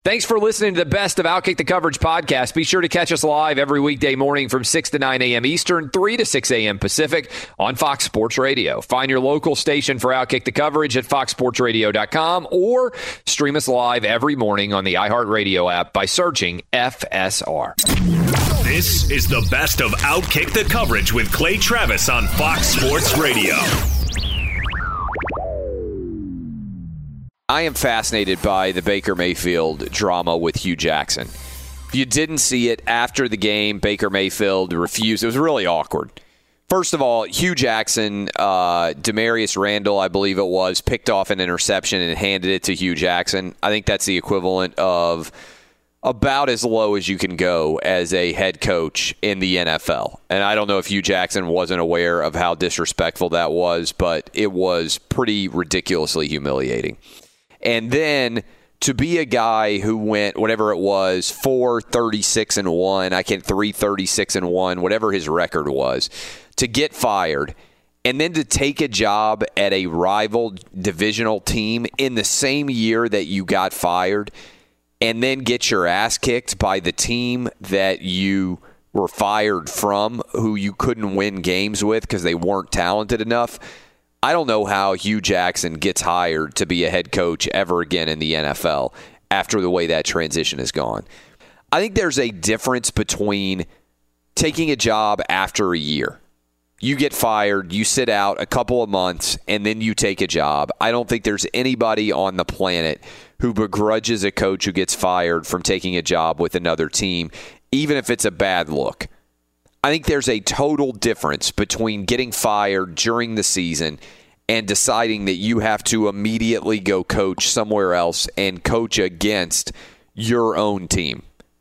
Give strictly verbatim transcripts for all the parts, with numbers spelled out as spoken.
Thanks for listening to the Best of Outkick the Coverage podcast. Be sure to catch us live every weekday morning from six to nine a.m. Eastern, three to six a.m. Pacific on Fox Sports Radio. Find your local station for Outkick the Coverage at fox sports radio dot com or stream us live every morning on the iHeartRadio app by searching F S R. This is the Best of Outkick the Coverage with Clay Travis on Fox Sports Radio. I am fascinated by the Baker Mayfield drama with Hugh Jackson. If you didn't see it after the game, Baker Mayfield refused. It was really awkward. First of all, Hugh Jackson, uh, Demarius Randall, I believe it was, picked off an interception and handed it to Hugh Jackson. I think that's the equivalent of about as low as you can go as a head coach in the N F L. And I don't know if Hugh Jackson wasn't aware of how disrespectful that was, but it was pretty ridiculously humiliating. And then to be a guy who went, whatever it was, four thirty-six and one, I can't, three thirty-six and one, whatever his record was, to get fired and then to take a job at a rival divisional team in the same year that you got fired and then get your ass kicked by the team that you were fired from, who you couldn't win games with because they weren't talented enough. I don't know how Hugh Jackson gets hired to be a head coach ever again in the N F L after the way that transition has gone. I think there's a difference between taking a job after a year. You get fired, you sit out a couple of months, and then you take a job. I don't think there's anybody on the planet who begrudges a coach who gets fired from taking a job with another team, even if it's a bad look. I think there's a total difference between getting fired during the season and deciding that you have to immediately go coach somewhere else and coach against your own team.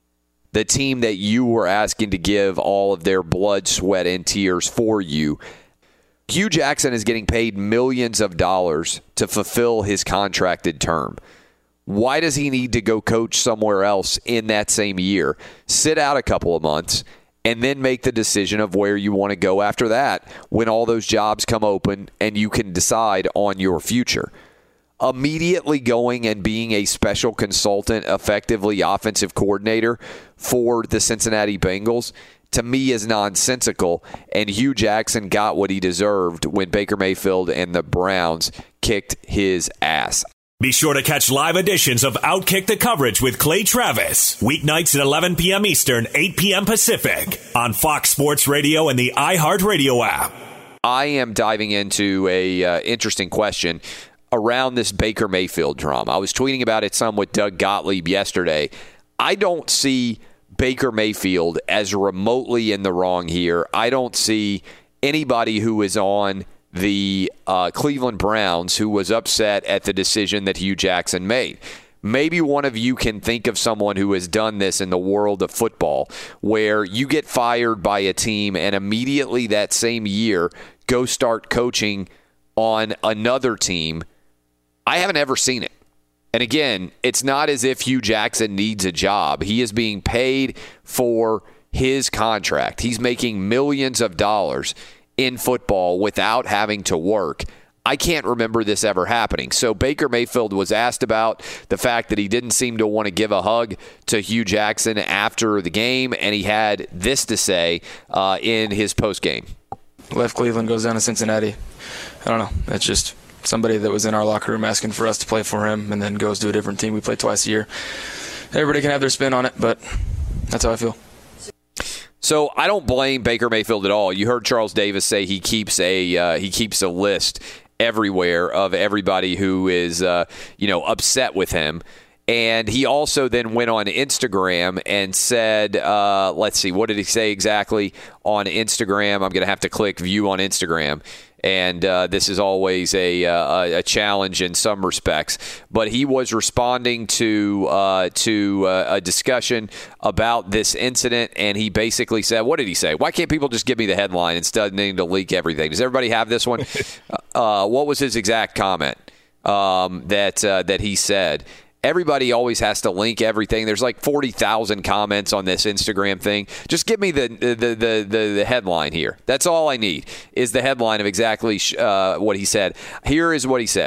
The team that you were asking to give all of their blood, sweat, and tears for you. Hugh Jackson is getting paid millions of dollars to fulfill his contracted term. Why does he need to go coach somewhere else in that same year, sit out a couple of months, and then make the decision of where you want to go after that when all those jobs come open and you can decide on your future? Immediately going and being a special consultant, effectively offensive coordinator for the Cincinnati Bengals, to me is nonsensical, and Hugh Jackson got what he deserved when Baker Mayfield and the Browns kicked his ass. Be sure to catch live editions of Outkick the Coverage with Clay Travis, weeknights at eleven p.m. Eastern, eight p.m. Pacific, on Fox Sports Radio and the iHeartRadio app. I am diving into a uh, interesting question around this Baker Mayfield drama. I was tweeting about it some with Doug Gottlieb yesterday. I don't see Baker Mayfield as remotely in the wrong here. I don't see anybody who is on the uh, Cleveland Browns who was upset at the decision that Hugh Jackson made. Maybe one of you can think of someone who has done this in the world of football, where you get fired by a team and immediately that same year go start coaching on another team. I haven't ever seen it. And again, it's not as if Hugh Jackson needs a job. He is being paid for his contract. He's making millions of dollars in football without having to work. I can't remember this ever happening. So Baker Mayfield was asked about the fact that he didn't seem to want to give a hug to Hugh Jackson after the game, and he had this to say uh, in his postgame. Left Cleveland, goes down to Cincinnati. I don't know. That's just somebody that was in our locker room asking for us to play for him and then goes to a different team. We play twice a year. Everybody can have their spin on it, but that's how I feel. So I don't blame Baker Mayfield at all. You heard Charles Davis say he keeps a uh, he keeps a list everywhere of everybody who is uh, you know upset with him. And he also then went on Instagram and said, uh, let's see, what did he say exactly on Instagram? I'm going to have to click view on Instagram. And uh, this is always a, uh, a challenge in some respects. But he was responding to uh, to uh, a discussion about this incident, and he basically said, what did he say? Why can't people just give me the headline instead of needing to leak everything? Does everybody have this one? uh, what was his exact comment um, that uh, that he said? Everybody always has to link everything. There's like forty thousand comments on this Instagram thing. Just give me the the, the, the, the headline here. That's all I need is the headline of exactly uh, what he said. Here is what he said.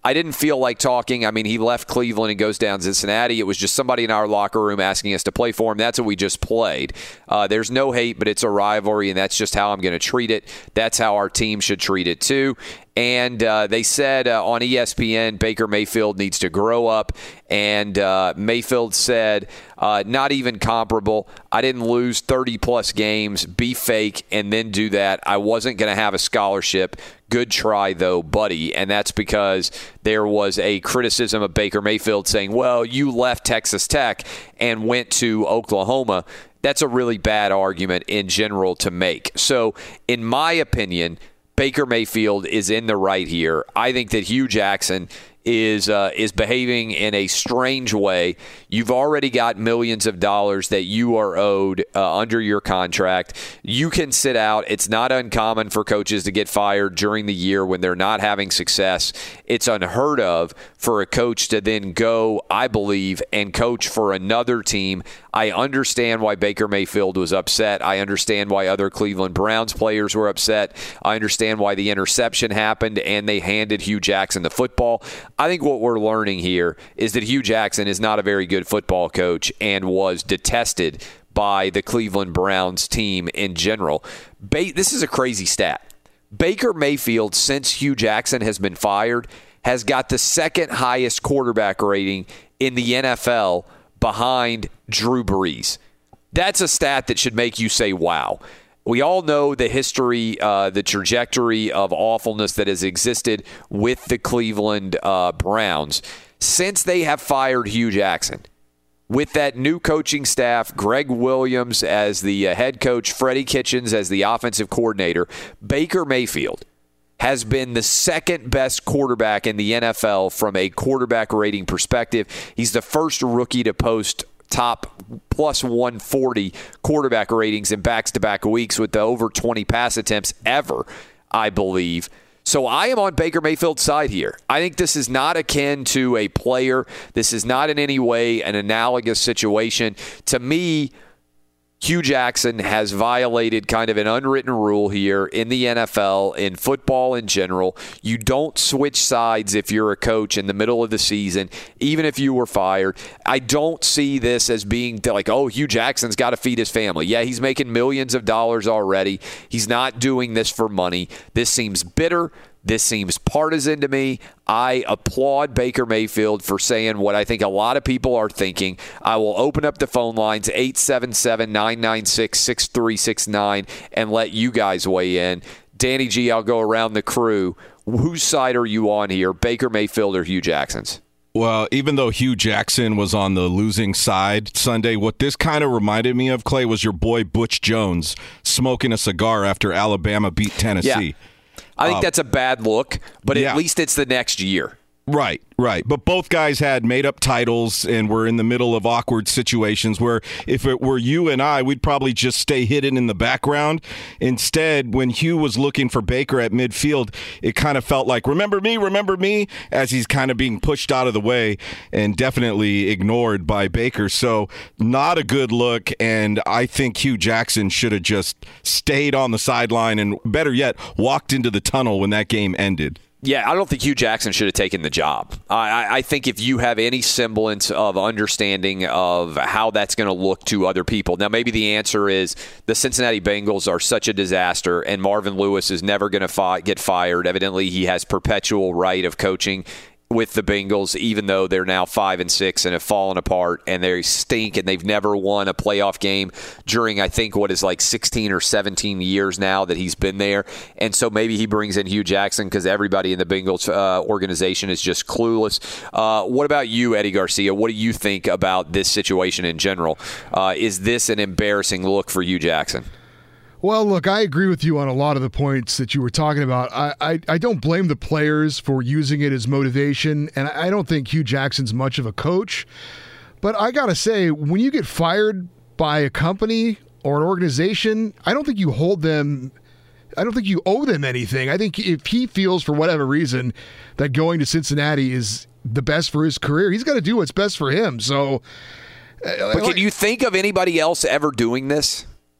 I didn't feel like talking. I mean, he left Cleveland and goes down to Cincinnati. It was just somebody in our locker room asking us to play for him. That's what we just played. Uh, there's no hate, but it's a rivalry, and that's just how I'm going to treat it. That's how our team should treat it too. And uh, they said uh, on E S P N, Baker Mayfield needs to grow up. And uh, Mayfield said, uh, not even comparable. I didn't lose thirty-plus games, be fake, and then do that. I wasn't going to have a scholarship. Good try, though, buddy. And that's because there was a criticism of Baker Mayfield saying, well, you left Texas Tech and went to Oklahoma. That's a really bad argument in general to make. So, in my opinion, Baker Mayfield is in the right here. I think that Hugh Jackson is uh, is behaving in a strange way. You've already got millions of dollars that you are owed uh, under your contract. You can sit out. It's not uncommon for coaches to get fired during the year when they're not having success. It's unheard of for a coach to then go, I believe, and coach for another team. I understand why Baker Mayfield was upset. I understand why other Cleveland Browns players were upset. I understand why the interception happened and they handed Hugh Jackson the football. I think what we're learning here is that Hugh Jackson is not a very good football coach and was detested by the Cleveland Browns team in general. Ba- this is a crazy stat. Baker Mayfield, since Hugh Jackson has been fired, has got the second highest quarterback rating in the N F L behind Drew Brees. That's a stat that should make you say, wow. We all know the history, uh, the trajectory of awfulness that has existed with the Cleveland uh, Browns. Since they have fired Hugh Jackson, with that new coaching staff, Greg Williams as the uh, head coach, Freddie Kitchens as the offensive coordinator, Baker Mayfield has been the second best quarterback in the N F L from a quarterback rating perspective. He's the first rookie to post top plus one forty quarterback ratings in back-to-back weeks with the over twenty pass attempts ever, I believe. So I am on Baker Mayfield's side here. I think this is not akin to a player. This is not in any way an analogous situation. To me, Hugh Jackson has violated kind of an unwritten rule here in the N F L, in football in general. You don't switch sides if you're a coach in the middle of the season, even if you were fired. I don't see this as being like, oh, Hugh Jackson's got to feed his family. Yeah, he's making millions of dollars already. He's not doing this for money. This seems bitter. This seems partisan to me. I applaud Baker Mayfield for saying what I think a lot of people are thinking. I will open up the phone lines, eight seven seven, nine nine six, six three six nine, and let you guys weigh in. Danny G, I'll go around the crew. Whose side are you on here, Baker Mayfield or Hugh Jackson's? Well, even though Hugh Jackson was on the losing side Sunday, what this kind of reminded me of, Clay, was your boy Butch Jones smoking a cigar after Alabama beat Tennessee. Yeah. I think uh, that's a bad look, but yeah. at least it's the next year. Right, right. But both guys had made-up titles and were in the middle of awkward situations where if it were you and I, we'd probably just stay hidden in the background. Instead, when Hugh was looking for Baker at midfield, it kind of felt like, remember me, remember me, as he's kind of being pushed out of the way and definitely ignored by Baker. So not a good look, and I think Hugh Jackson should have just stayed on the sideline and, better yet, walked into the tunnel when that game ended. Yeah, I don't think Hugh Jackson should have taken the job. I, I think if you have any semblance of understanding of how that's going to look to other people. Now, maybe the answer is the Cincinnati Bengals are such a disaster, and Marvin Lewis is never going to fi- get fired. Evidently, he has perpetual right of coaching with the Bengals, even though they're now five and six and have fallen apart and they stink and they've never won a playoff game during, I think, what is like sixteen or seventeen years now that he's been there. And so maybe he brings in Hugh Jackson because everybody in the Bengals uh, organization is just clueless. Uh, what about you, Eddie Garcia? What do you think about this situation in general? Uh, is this an embarrassing look for Hugh Jackson? Well, look, I agree with you on a lot of the points that you were talking about. I, I, I don't blame the players for using it as motivation, and I don't think Hugh Jackson's much of a coach. But I got to say, when you get fired by a company or an organization, I don't think you hold them – I don't think you owe them anything. I think if he feels for whatever reason that going to Cincinnati is the best for his career, he's got to do what's best for him. So, But can you think of anybody else ever doing this?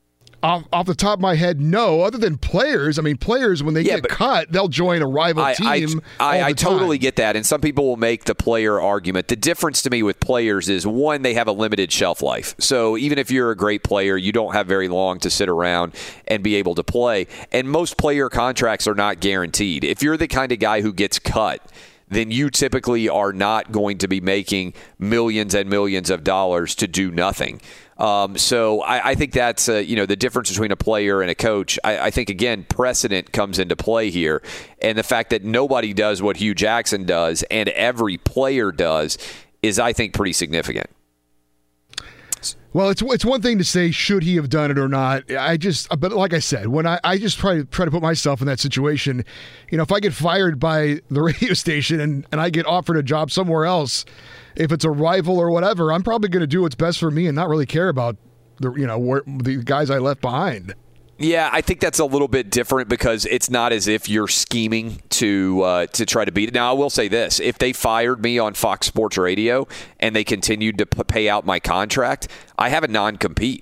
off, off the top of my head, no. Other than players, I mean, players when they yeah, get cut, they'll join a rival I, team. I, I, I time. totally get that, and some people will make the player argument. The difference to me with players is one, they have a limited shelf life. So even if you're a great player, you don't have very long to sit around and be able to play. And most player contracts are not guaranteed. If you're the kind of guy who gets cut, then you typically are not going to be making millions and millions of dollars to do nothing. Um, so I, I think that's uh, you know the difference between a player and a coach. I, I think, again, precedent comes into play here. And the fact that nobody does what Hugh Jackson does and every player does is, I think, pretty significant. Well, it's it's one thing to say should he have done it or not. I just, but like I said, when I, I just try to try to put myself in that situation, you know, if I get fired by the radio station and, and I get offered a job somewhere else, if it's a rival or whatever, I'm probably going to do what's best for me and not really care about the you know where, the guys I left behind. Yeah, I think that's a little bit different because it's not as if you're scheming to uh, to try to beat it. Now, I will say this. If they fired me on Fox Sports Radio and they continued to p- pay out my contract, I have a non-compete.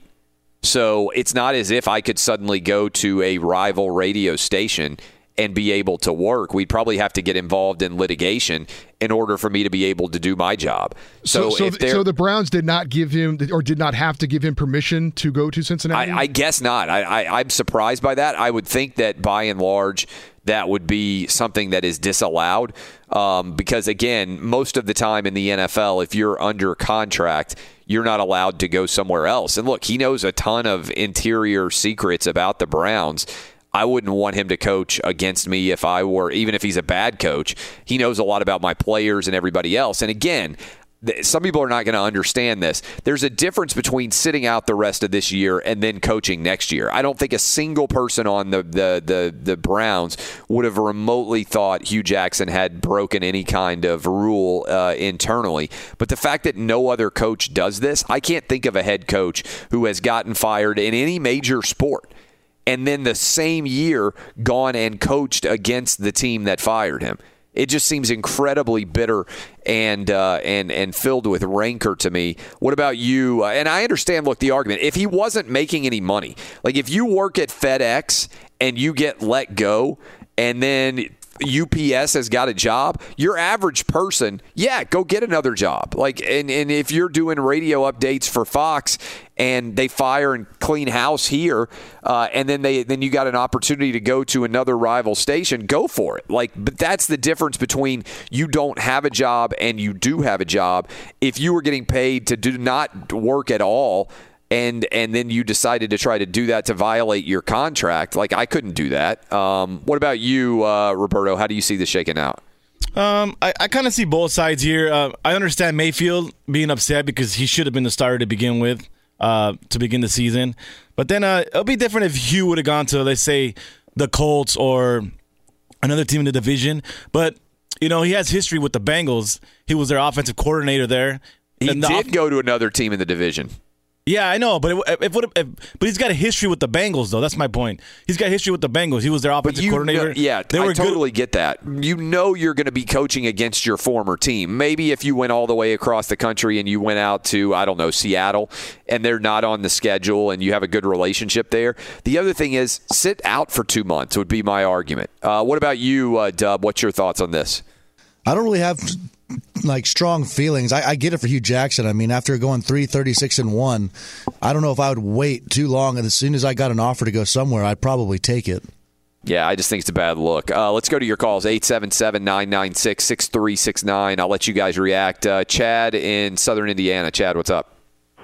So it's not as if I could suddenly go to a rival radio station and be able to work. We'd probably have to get involved in litigation in order for me to be able to do my job. So, so, so, if so the Browns did not give him, or did not have to give him permission to go to Cincinnati? I, I guess not. I, I, I'm surprised by that. I would think that by and large, that would be something that is disallowed um, because, again, most of the time in the N F L, if you're under contract, you're not allowed to go somewhere else. And look, he knows a ton of interior secrets about the Browns. I wouldn't want him to coach against me if I were, even if he's a bad coach. He knows a lot about my players and everybody else. And again, some people are not going to understand this. There's a difference between sitting out the rest of this year and then coaching next year. I don't think a single person on the the the, the Browns would have remotely thought Hugh Jackson had broken any kind of rule uh, internally. But the fact that no other coach does this, I can't think of a head coach who has gotten fired in any major sport and then the same year gone and coached against the team that fired him. It just seems incredibly bitter and uh, and and filled with rancor to me. What about you? Uh, and I understand, look, the argument. If he wasn't making any money, like if you work at FedEx and you get let go and then U P S has got a job, your average person, yeah, go get another job. Like, and, and if you're doing radio updates for Fox and they fire and clean house here, uh, and then they then you got an opportunity to go to another rival station, go for it. Like, but that's the difference between you don't have a job and you do have a job. If you were getting paid to do not work at all, And and then you decided to try to do that to violate your contract. Like, I couldn't do that. Um, what about you, uh, Roberto? How do you see this shaking out? Um, I, I kind of see both sides here. Uh, I understand Mayfield being upset because he should have been the starter to begin with, uh, to begin the season. But then uh, it'll be different if Hugh would have gone to, let's say, the Colts or another team in the division. But, you know, he has history with the Bengals. He was their offensive coordinator there. He and the did off- go to another team in the division. Yeah, I know, but it, it would. If, but he's got a history with the Bengals, though. That's my point. He's got a history with the Bengals. He was their offensive you coordinator. Know, yeah, they were I totally good. get that. You know you're going to be coaching against your former team. Maybe if you went all the way across the country and you went out to, I don't know, Seattle, and they're not on the schedule and you have a good relationship there. The other thing is sit out for two months would be my argument. Uh, what about you, uh, Dub? What's your thoughts on this? I don't really have like strong feelings. I, I get it for Hugh Jackson. I mean, after going three thirty-six and one, I don't know if I would wait too long. And as soon as I got an offer to go somewhere, I'd probably take it. Yeah, I just think it's a bad look. Uh, let's go to your calls, eight seven seven, nine nine six, six three six nine. I'll let you guys react. Uh, Chad in Southern Indiana. Chad, what's up?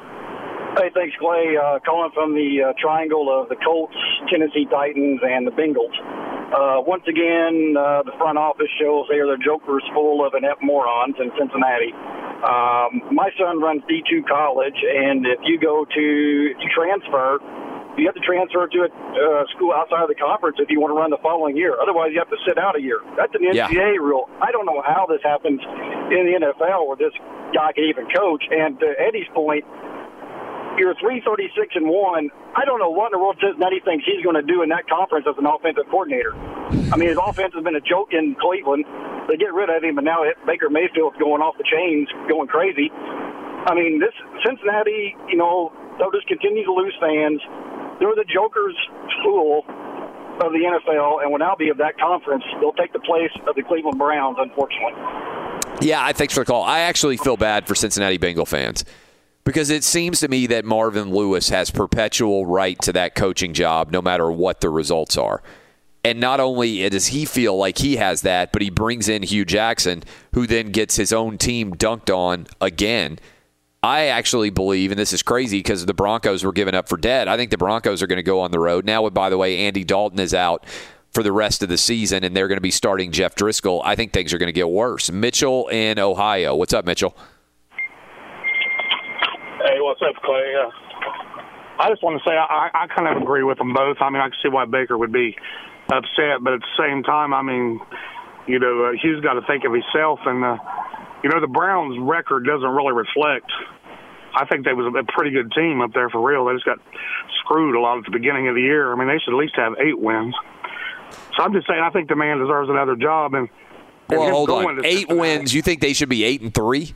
Hey, thanks, Clay. Uh, calling from the uh, triangle of the Colts, Tennessee Titans, and the Bengals. Uh, once again, uh, the front office shows they are the jokers full of inept morons in Cincinnati. Um, my son runs D two college, and if you go to if you transfer, you have to transfer to a uh, school outside of the conference if you want to run the following year. Otherwise, you have to sit out a year. That's an N C double A yeah. rule. I don't know how this happens in the N F L where this guy can even coach. And to Eddie's point, you're three thirty-six and one. I don't know what in the world Cincinnati thinks he's going to do in that conference as an offensive coordinator. I mean, his offense has been a joke in Cleveland. They get rid of him, and now Baker Mayfield's going off the chains, going crazy. I mean, this Cincinnati, you know, they'll just continue to lose fans. they're the Joker's fool of the N F L and will now be of that conference. They'll take the place of the Cleveland Browns, unfortunately. Yeah, thanks for the call. I actually feel bad for Cincinnati Bengal fans because it seems to me that Marvin Lewis has perpetual right to that coaching job no matter what the results are. And not only does he feel like he has that, but he brings in Hugh Jackson, who then gets his own team dunked on again. I actually believe, and this is crazy because the Broncos were given up for dead, I think the Broncos are going to go on the road. Now, by the way, Andy Dalton is out for the rest of the season, and they're going to be starting Jeff Driscoll. I think things are going to get worse. Mitchell in Ohio. What's up, Mitchell? Hey, what's up, Clay? Uh, I just want to say I, I kind of agree with them both. I mean, I can see why Baker would be upset, but at the same time, I mean, you know, uh, Hugh's got to think of himself, and, uh, you know, the Browns' record doesn't really reflect. I think they was a pretty good team up there for real. They just got screwed a lot at the beginning of the year. I mean, they should at least have eight wins. So I'm just saying I think the man deserves another job. And, and well, hold on. Eight Cincinnati, wins. You think they should be eight and three?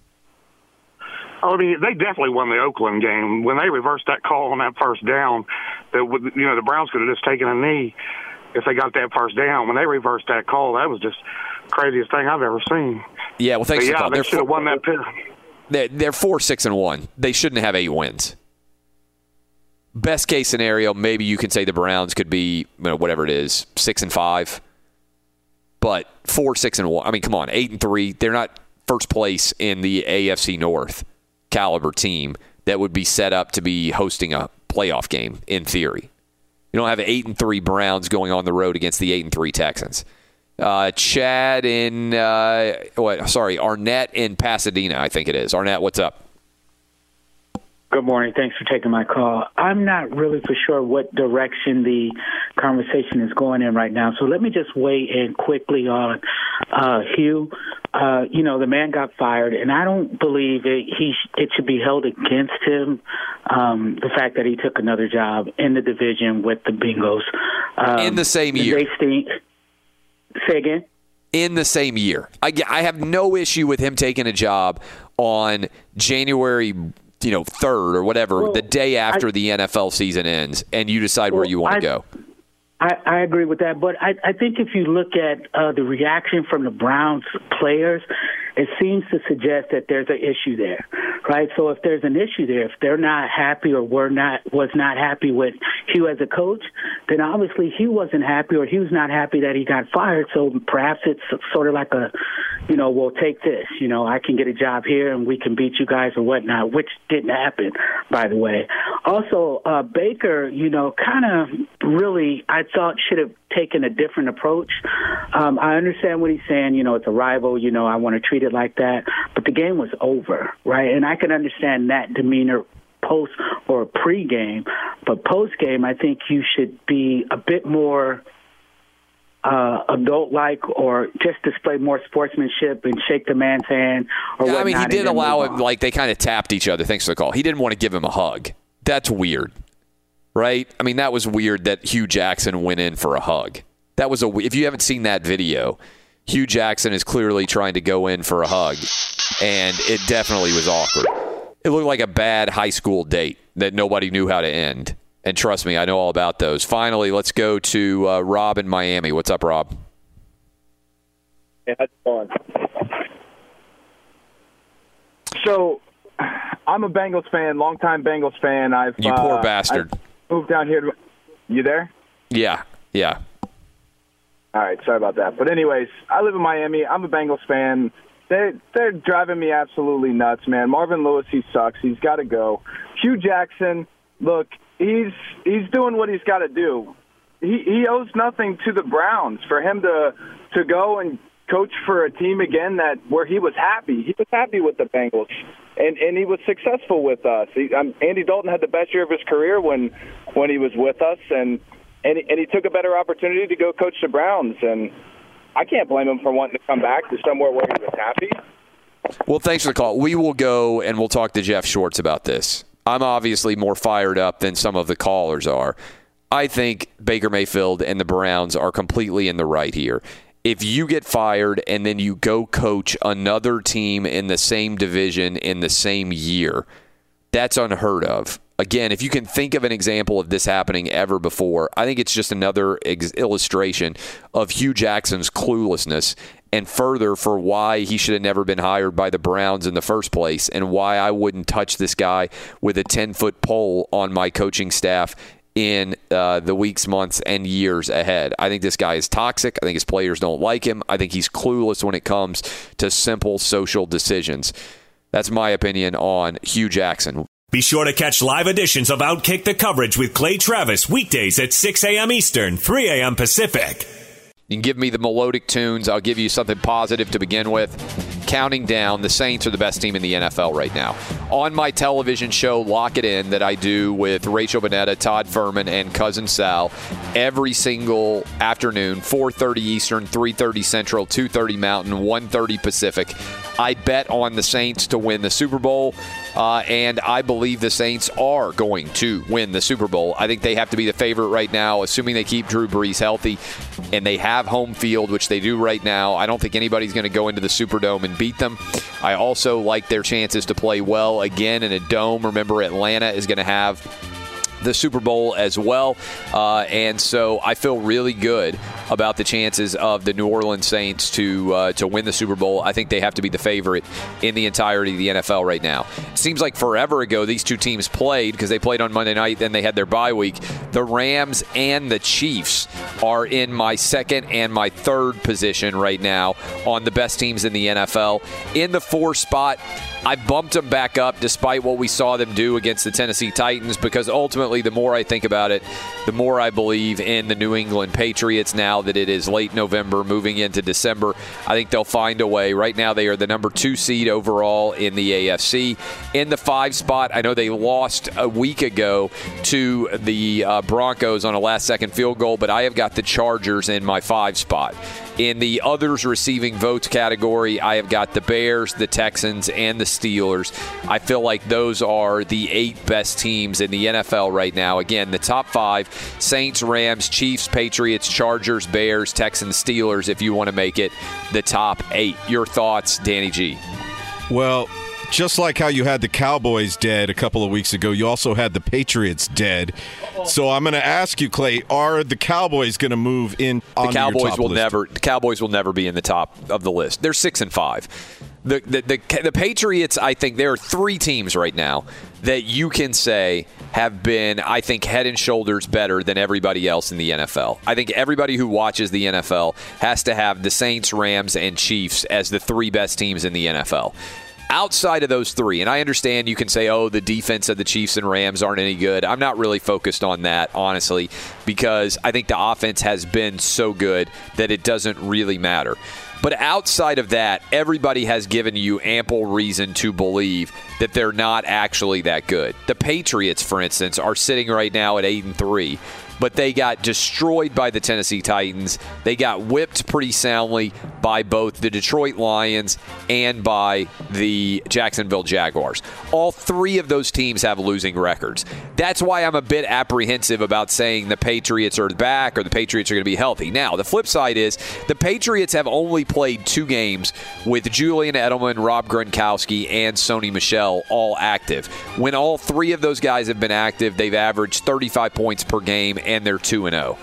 I mean, they definitely won the Oakland game. When they reversed that call on that first down, that would, you know, the Browns could have just taken a knee if they got that first down. When they reversed that call, that was just the craziest thing I've ever seen. Yeah, well, thanks but for yeah, the call. They should have won that pit. They're, they're four, six, and one. They shouldn't have eight wins. Best case scenario, maybe you can say the Browns could be, you know, whatever it is, six and five. But four, six, and one. I mean, come on, eight and three. They're not first place in the A F C North caliber team that would be set up to be hosting a playoff game in theory. You don't have eight and three Browns going on the road against the eight and three Texans. Uh, Chad in uh, what? Sorry, Arnett in Pasadena, I think it is. Arnett, what's up? Good morning. Thanks for taking my call. I'm not really for sure what direction the conversation is going in right now, so let me just weigh in quickly on uh, Hugh. Uh, you know, the man got fired, and I don't believe it, he sh- it should be held against him, um, the fact that he took another job in the division with the Bengals. Um, in the same year. They stink. Say again? In the same year. I, I have no issue with him taking a job on January you know, third or whatever, well, the day after I, the N F L season ends, and you decide well, where you want to go. I, I agree with that, but I, I think if you look at uh, the reaction from the Browns players, it seems to suggest that there's an issue there, right? So if there's an issue there, if they're not happy or were not was not happy with Hugh as a coach, then obviously Hugh wasn't happy or Hugh's not happy that he got fired. So perhaps it's sort of like a, you know, we'll take this. You know, I can get a job here and we can beat you guys or whatnot, which didn't happen, by the way. Also, uh, Baker, you know, kind of really, I thought should have taken a different approach. Um, I understand what he's saying. You know, it's a rival. You know, I want to treat it like that. But the game was over, right? And I can understand that demeanor post or pre-game. But post-game, I think you should be a bit more uh, adult-like or just display more sportsmanship and shake the man's hand or yeah, whatnot. I mean, he did allow him, on. like, they kind of tapped each other. Thanks for the call. He didn't want to give him a hug. That's weird. Right? I mean, that was weird that Hugh Jackson went in for a hug. That was a. If you haven't seen that video, Hugh Jackson is clearly trying to go in for a hug, and it definitely was awkward. It looked like a bad high school date that nobody knew how to end. And trust me, I know all about those. Finally, let's go to uh, Rob in Miami. What's up, Rob? Hey, how's it going? So, I'm a Bengals fan, longtime Bengals fan. I've you poor uh, bastard. I've moved down here. To, you there? Yeah, yeah. All right, sorry about that. But anyways, I live in Miami. I'm a Bengals fan. They're, they're driving me absolutely nuts, man. Marvin Lewis, he sucks. He's got to go. Hugh Jackson, look, he's he's doing what he's got to do. He he owes nothing to the Browns for him to to go and coach for a team again that where he was happy. He was happy with the Bengals, and and he was successful with us. He, um, Andy Dalton had the best year of his career when when he was with us, and and he, and he took a better opportunity to go coach the Browns. And I can't blame him for wanting to come back to somewhere where he was happy. Well, thanks for the call. We will go and we'll talk to Jeff Schwartz about this. I'm obviously more fired up than some of the callers are. I think Baker Mayfield and the Browns are completely in the right here. If you get fired and then you go coach another team in the same division in the same year, that's unheard of. again, if you can think of an example of this happening ever before, I think it's just another ex- illustration of Hugh Jackson's cluelessness, and further for why he should have never been hired by the Browns in the first place, and why I wouldn't touch this guy with a ten-foot pole on my coaching staff in uh, the weeks, months, and years ahead. I think this guy is toxic. I think his players don't like him. I think he's clueless when it comes to simple social decisions. That's my opinion on Hugh Jackson. Be sure to catch live editions of Outkick the Coverage with Clay Travis weekdays at six a.m. Eastern, three a.m. Pacific. You can give me the melodic tunes. I'll give you something positive to begin with. Counting down, the Saints are the best team in the N F L right now. On my television show, Lock It In, that I do with Rachel Bonetta, Todd Furman, and Cousin Sal, every single afternoon, four thirty Eastern, three thirty Central, two thirty Mountain, one thirty Pacific, I bet on the Saints to win the Super Bowl, uh, and I believe the Saints are going to win the Super Bowl. I think they have to be the favorite right now, assuming they keep Drew Brees healthy, and they have home field, which they do right now. I don't think anybody's going to go into the Superdome and beat them. I also like their chances to play well again in a dome. Remember, Atlanta is going to have the Super Bowl as well. Uh, and so I feel really good about the chances of the New Orleans Saints to uh, to win the Super Bowl. I think they have to be the favorite in the entirety of the N F L right now. It seems like forever ago these two teams played, because they played on Monday night, then they had their bye week. The Rams and the Chiefs are in my second and my third position right now on the best teams in the N F L. In the four spot, I bumped them back up despite what we saw them do against the Tennessee Titans, because ultimately the more I think about it, the more I believe in the New England Patriots now that it is late November moving into December. I think they'll find a way. Right now they are the number two seed overall in the A F C. In the five spot, I know they lost a week ago to the uh, Broncos on a last-second field goal, but I have got the Chargers in my five spot. In the others receiving votes category, I have got the Bears, the Texans, and the Steelers. I feel like those are the eight best teams in the N F L right now. Again, the top five: Saints, Rams, Chiefs, Patriots, Chargers, Bears, Texans, Steelers, if you want to make it the top eight. Your thoughts, Danny G? Well, just like how you had the Cowboys dead a couple of weeks ago, you also had the Patriots dead. So I'm going to ask you, Clay, are the Cowboys going to move in on the Cowboys your top will list? never the Cowboys will never be in the top of the list. They're six and five. The, the the the Patriots, I think there are three teams right now that you can say have been, I think, head and shoulders better than everybody else in the N F L. I think everybody who watches the N F L has to have the Saints, Rams, and Chiefs as the three best teams in the N F L. Outside of those three, and I understand you can say, oh, the defense of the Chiefs and Rams aren't any good. I'm not really focused on that, honestly, because I think the offense has been so good that it doesn't really matter. But outside of that, everybody has given you ample reason to believe that they're not actually that good. The Patriots, for instance, are sitting right now at eight and three. But they got destroyed by the Tennessee Titans. They got whipped pretty soundly by both the Detroit Lions and by the Jacksonville Jaguars. All three of those teams have losing records. That's why I'm a bit apprehensive about saying the Patriots are back or the Patriots are going to be healthy. Now, the flip side is the Patriots have only played two games with Julian Edelman, Rob Gronkowski, and Sony Michel all active. When all three of those guys have been active, they've averaged thirty-five points per game, and they're two and oh.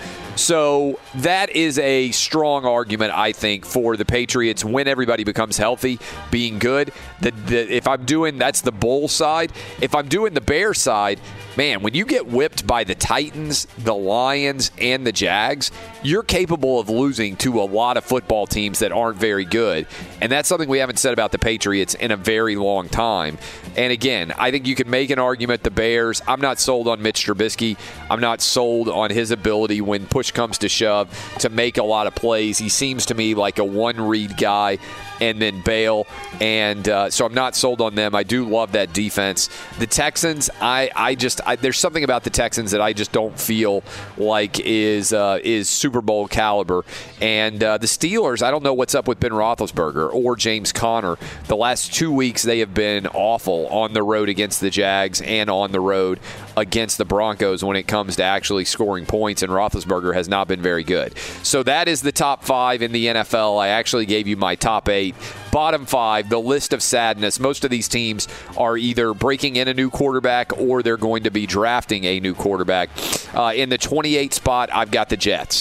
So that is a strong argument, I think, for the Patriots when everybody becomes healthy, being good. The, the, if I'm doing, that's the Bull side. If I'm doing the Bear side, man, when you get whipped by the Titans, the Lions, and the Jags, you're capable of losing to a lot of football teams that aren't very good. And that's something we haven't said about the Patriots in a very long time. And again, I think you can make an argument the Bears. I'm not sold on Mitch Trubisky. I'm not sold on his ability when push comes to shove to make a lot of plays. He seems to me like a one-read guy and then bail. And uh, so I'm not sold on them. I do love that defense. The Texans, I, I just I, there's something about the Texans that I just don't feel like is uh, is Super Bowl caliber. And uh, the Steelers, I don't know what's up with Ben Roethlisberger or James Conner. The last two weeks they have been awful on the road against the Jags and on the road against the Broncos when it comes to actually scoring points, and Roethlisberger has not been very good. So that is the top five in the N F L. I actually gave you my top eight. twenty-eight. Bottom five, the list of sadness. Most of these teams are either breaking in a new quarterback or they're going to be drafting a new quarterback. Uh, in the twenty-eight spot, I've got the Jets.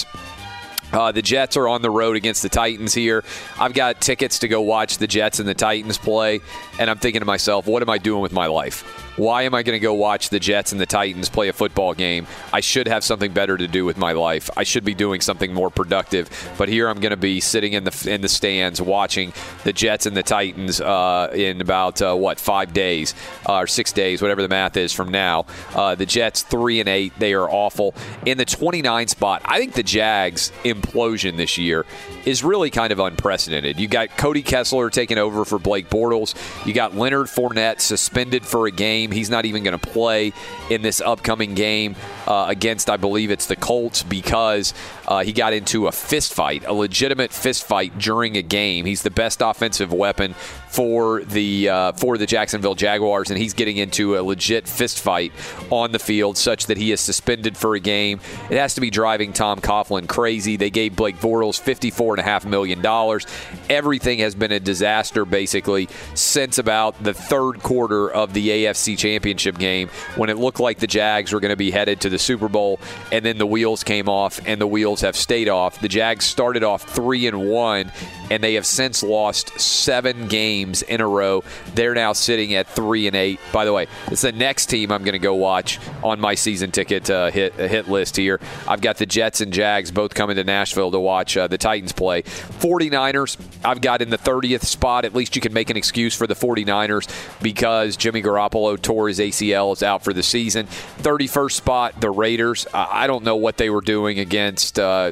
Uh, the Jets are on the road against the Titans here. I've got tickets to go watch the Jets and the Titans play, and I'm thinking to myself, what am I doing with my life? Why am I going to go watch the Jets and the Titans play a football game? I should have something better to do with my life. I should be doing something more productive. But here I'm going to be sitting in the in the stands watching the Jets and the Titans uh, in about, uh, what, five days uh, or six days, whatever the math is from now. Uh, the Jets, three and eight. They are awful. In the twenty-nine spot, I think the Jags' implosion this year is really kind of unprecedented. You got Cody Kessler taking over for Blake Bortles. You got Leonard Fournette suspended for a game. He's not even going to play in this upcoming game uh, against, I believe it's the Colts, because uh, he got into a fist fight, a legitimate fist fight during a game. He's the best offensive weapon for the uh, for the Jacksonville Jaguars, and he's getting into a legit fist fight on the field such that he is suspended for a game. It has to be driving Tom Coughlin crazy. They gave Blake Bortles fifty-four point five million dollars. Everything has been a disaster, basically, since about the third quarter of the A F C Championship game when it looked like the Jags were going to be headed to the Super Bowl, and then the wheels came off, and the wheels have stayed off. The Jags started off three and one, and they have since lost seven games in a row. They're now sitting at three and eight. By the way, it's the next team I'm going to go watch on my season ticket uh, hit hit list here. I've got the Jets and Jags both coming to Nashville to watch uh, the Titans play. forty-niners, I've got in the thirtieth spot. At least you can make an excuse for the forty-niners because Jimmy Garoppolo tore his A C L, is out for the season. thirty-first spot, the Raiders. Uh, I don't know what they were doing against uh,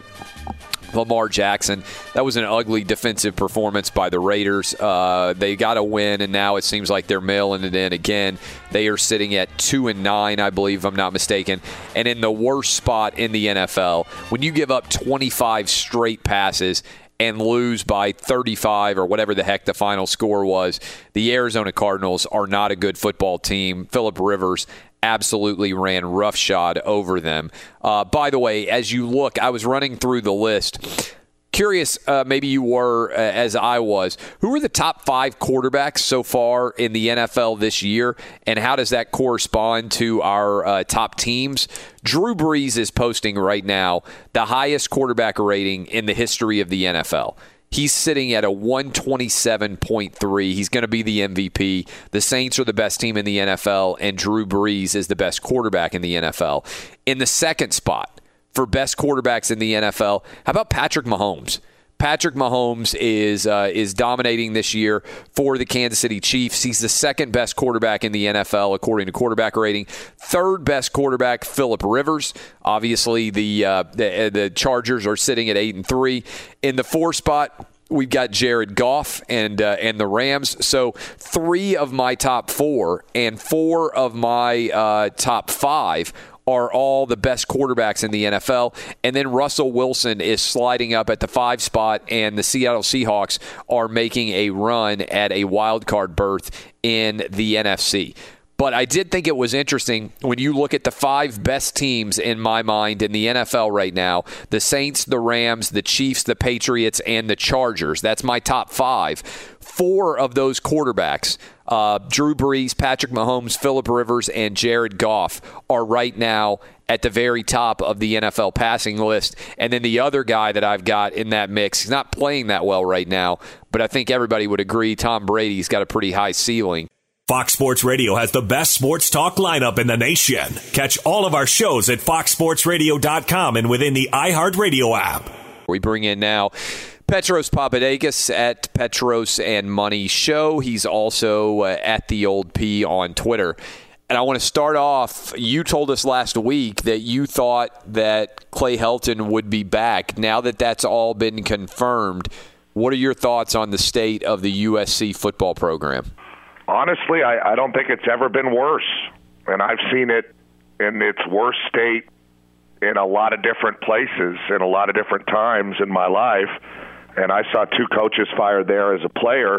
Lamar Jackson. That was an ugly defensive performance by the Raiders. Uh, they got a win, and now it seems like they're mailing it in again. They are sitting at two and nine, I believe, if I'm not mistaken, and in the worst spot in the N F L. When you give up twenty-five straight passes and lose by thirty-five or whatever the heck the final score was, the Arizona Cardinals are not a good football team. Phillip Rivers absolutely ran roughshod over them. Uh, by the way, as you look, I was running through the list. Curious, uh, maybe you were, uh, as I was, who are the top five quarterbacks so far in the N F L this year, and how does that correspond to our uh, top teams? Drew Brees is posting right now the highest quarterback rating in the history of the N F L. He's sitting at a one twenty-seven point three. He's going to be the M V P. The Saints are the best team in the N F L, and Drew Brees is the best quarterback in the N F L. In the second spot for best quarterbacks in the N F L, how about Patrick Mahomes? Patrick Mahomes is uh, is dominating this year for the Kansas City Chiefs. He's the second best quarterback in the N F L according to quarterback rating. Third best quarterback, Phillip Rivers. Obviously, the uh, the, the Chargers are sitting at eight and three. In the fourth spot, we've got Jared Goff and uh, and the Rams. So three of my top four and four of my uh, top five are all the best quarterbacks in the N F L. And then Russell Wilson is sliding up at the five spot, and the Seattle Seahawks are making a run at a wild card berth in the N F C. But I did think it was interesting when you look at the five best teams in my mind in the N F L right now, the Saints, the Rams, the Chiefs, the Patriots, and the Chargers. That's my top five. Four of those quarterbacks, uh, Drew Brees, Patrick Mahomes, Phillip Rivers, and Jared Goff, are right now at the very top of the N F L passing list. And then the other guy that I've got in that mix, he's not playing that well right now, but I think everybody would agree Tom Brady's got a pretty high ceiling. Fox Sports Radio has the best sports talk lineup in the nation. Catch all of our shows at fox sports radio dot com and within the iHeartRadio app. We bring in now Petros Papadakis at Petros and Money Show. He's also uh, at the Old P on Twitter. And I want to start off, you told us last week that you thought that Clay Helton would be back. Now that that's all been confirmed, what are your thoughts on the state of the U S C football program? Honestly, I, I don't think it's ever been worse. And I've seen it in its worst state in a lot of different places, in a lot of different times in my life. And I saw two coaches fired there as a player,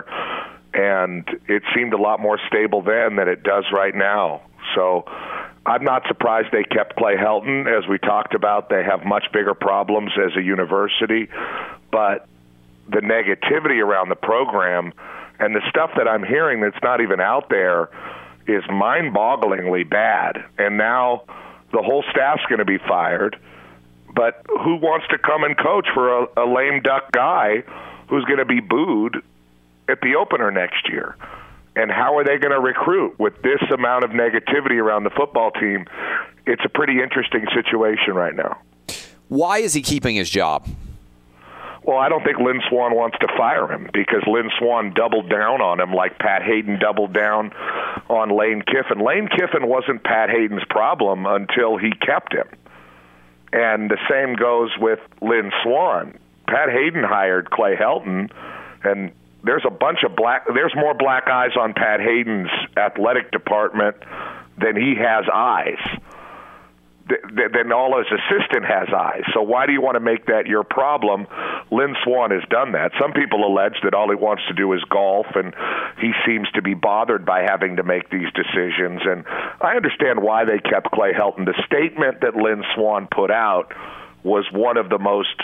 and it seemed a lot more stable then than it does right now. So I'm not surprised they kept Clay Helton. As we talked about, they have much bigger problems as a university. But the negativity around the program and the stuff that I'm hearing that's not even out there is mind-bogglingly bad. And now the whole staff's going to be fired. But who wants to come and coach for a, a lame duck guy who's going to be booed at the opener next year? And how are they going to recruit with this amount of negativity around the football team? It's a pretty interesting situation right now. Why is he keeping his job? Well, I don't think Lynn Swann wants to fire him because Lynn Swann doubled down on him like Pat Hayden doubled down on Lane Kiffin. Lane Kiffin wasn't Pat Hayden's problem until he kept him. And the same goes with Lynn Swann. Pat Hayden hired Clay Helton, and there's a bunch of black, there's more black eyes on Pat Hayden's athletic department than he has eyes, th- than all his assistant has eyes. So why do you want to make that your problem? Lynn Swann has done that. Some people allege that all he wants to do is golf, and he seems to be bothered by having to make these decisions. And I understand why they kept Clay Helton. The statement that Lynn Swann put out was one of the most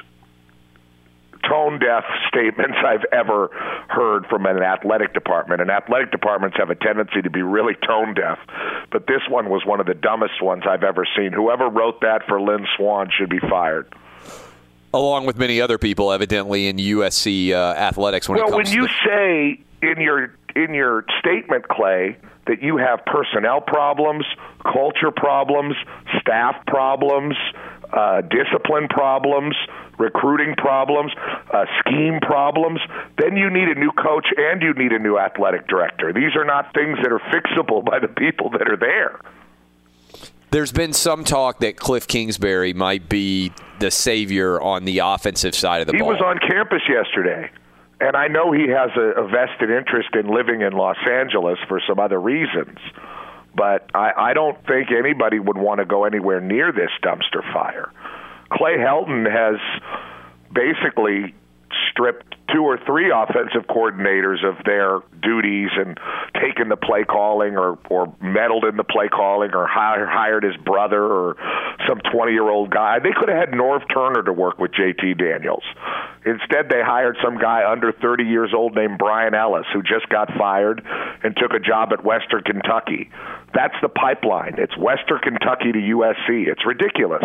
tone-deaf statements I've ever heard from an athletic department. And athletic departments have a tendency to be really tone-deaf. But this one was one of the dumbest ones I've ever seen. Whoever wrote that for Lynn Swann should be fired. Along with many other people, evidently, in U S C uh, athletics. When well, it comes when you to say in your in your statement, Clay, that you have personnel problems, culture problems, staff problems, uh, discipline problems, recruiting problems, uh, scheme problems, then you need a new coach and you need a new athletic director. These are not things that are fixable by the people that are there. There's been some talk that Cliff Kingsbury might be the savior on the offensive side of the he ball. He was on campus yesterday, and I know he has a, a vested interest in living in Los Angeles for some other reasons, but I, I don't think anybody would want to go anywhere near this dumpster fire. Clay Helton has basically stripped two or three offensive coordinators of their duties and taken the play calling or, or meddled in the play calling or hire, hired his brother or some twenty-year-old guy. They could have had Norv Turner to work with J T Daniels. Instead, they hired some guy under thirty years old named Brian Ellis, who just got fired and took a job at Western Kentucky. That's the pipeline. It's Western Kentucky to U S C. It's ridiculous.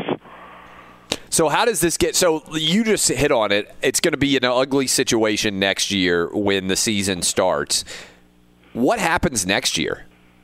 So how does this get – so you just hit on it. It's going to be an ugly situation next year when the season starts. What happens next year?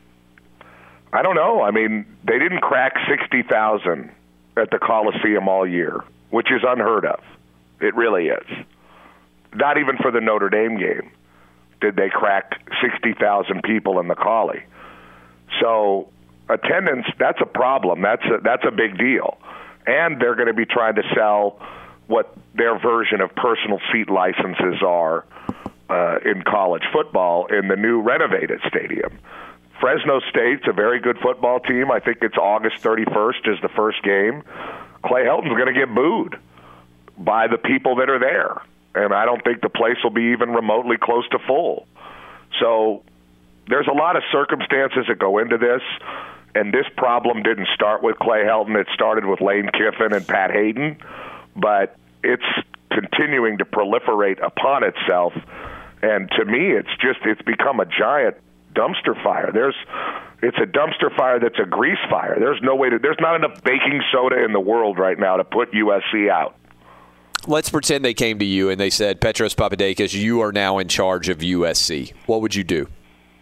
I don't know. I mean, they didn't crack sixty thousand at the Coliseum all year, which is unheard of. It really is. Not even for the Notre Dame game did they crack sixty thousand people in the Collie. So attendance, that's a problem. That's a, that's a big deal. And they're going to be trying to sell what their version of personal seat licenses are uh, in college football in the new renovated stadium. Fresno State's a very good football team. I think it's August thirty-first is the first game. Clay Helton's going to get booed by the people that are there. And I don't think the place will be even remotely close to full. So there's a lot of circumstances that go into this. And this problem didn't start with Clay Helton. It started with Lane Kiffin and Pat Hayden. But it's continuing to proliferate upon itself. And to me, it's just it's become a giant dumpster fire. There's it's a dumpster fire that's a grease fire. There's no way to there's not enough baking soda in the world right now to put U S C out. Let's pretend they came to you and they said, Petros Papadakis, you are now in charge of U S C. What would you do?